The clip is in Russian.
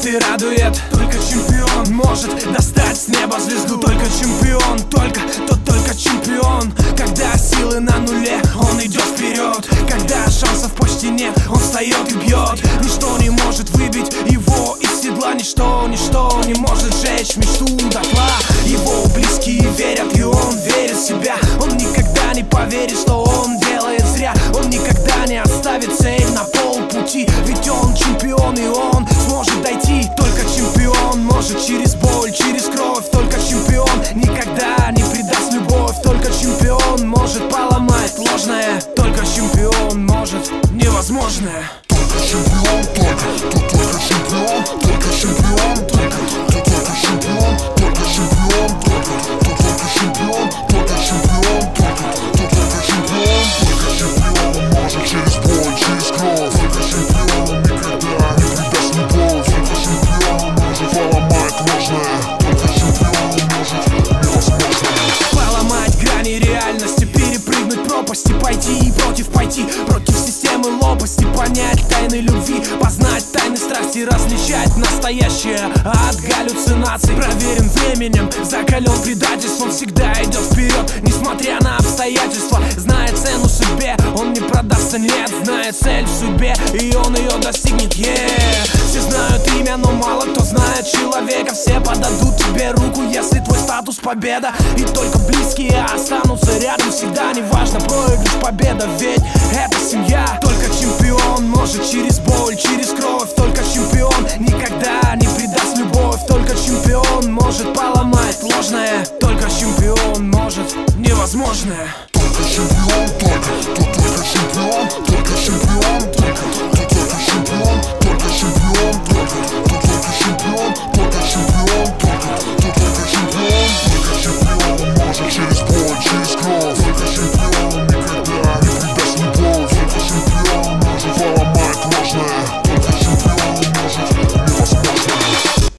и радует. Только чемпион может достать с неба звезду. Только чемпион, только чемпион. Когда силы на нуле, он идет вперед. Когда шансов почти нет, он встает и бьет. Ничто не может выбить его из седла. Ничто не может сжечь мечту дотла. Его близкие верят, и он верит в себя. Он никогда не поверит, что он делает зря. Он никогда не оставит цель на полпути. Ведь он чемпион, и он сможет дойти. Только чемпион может через боль, через кровь. Только чемпион никогда не предаст любовь. Только чемпион может поломать ложное. Только чемпион может невозможное. Только чемпион, только чемпион, только чемпион, только чемпион, только чемпион, только чемпион, только чемпион, только чемпион, только чемпион может через боль, через кровь. Только чемпион никогда не предаст любовь. Только чемпион может поломать ложное. Только чемпион может невозможное. Поломать грани реальности, перепрыгнуть пропасти, пойти против системы лопасти, понять тайны любви, познать тайны страсти, различать настоящее от галлюцинаций. Проверен временем, закален предательством, всегда идет вперед, несмотря на обстоятельства. Знает цену судьбе, он не продастся, нет. Знает цель в судьбе, и он ее достигнет, Все знают имя, но мало кто знает человека. Все подадут тебе руку, если твой статус победа. И только близкие останутся рядом всегда. Неважно, проигрыш, победа, ведь это семья. Только чемпион может через боль, через кровь. Только чемпион никогда не предаст любовь. Только чемпион может поломать ложное. Только чемпион может невозможное. Только чемпион, только чемпион.